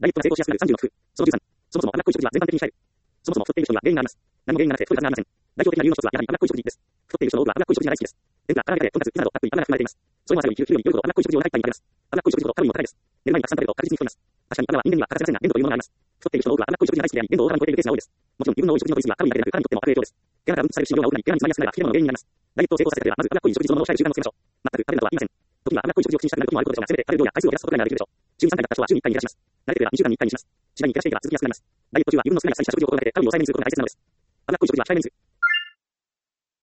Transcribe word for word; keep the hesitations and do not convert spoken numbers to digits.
ダイエットが成功しやすくなるさんじゅうの工夫。そのじゅうさん。そもそも脂っこい食事は全般的に控える。そもそも太っている人には原因があります。何も原因がなくて太り方がありません。代表的な理由の一つはやはり脂っこい食事です。太っている人の多くは脂っこい食事が大好きです。天ぷら、唐揚げ、とんかつ、ピザなどたっぷり油が含まれています。それも朝より昼より夜ほど脂っこい食事を長い期間に食べます。脂っこい食事ほどカロリーも高いです。寝る前にたくさん食べると確実に太ります。確かに油は人間には欠かせませんが、粘土というものがあります。太っている人の多くは脂っこい食事が大好きであり、粘土を大幅に超えているケースが多いです。もちろん、油分の多い食事の摂りすぎはカロリーだけでなく、体にとっても悪影響です。毛穴から分泌される脂肪が多くなり、毛穴に詰まりやすくなるが、冷え物の原因になります。ダイエットを成功させたければ、まず脂っこい食事そのものを控える習慣をつけましょう。全く食べるなどは言いません。時には脂っこい食事を口にしたくなることもあることでしょうが、せめて食べる量や回数を減らすことぐらいならできるでしょう。週にさんかいだった人は週にいっかいに減らします。慣れてくればにしゅうかんにいっかいにします。次第に減らしていけば続きやすくなります。ダイエット中は油分の少ない野菜や食事を心がけてカロリーを抑えめにすることが大切なのです。脂っこい食事は控えめにする。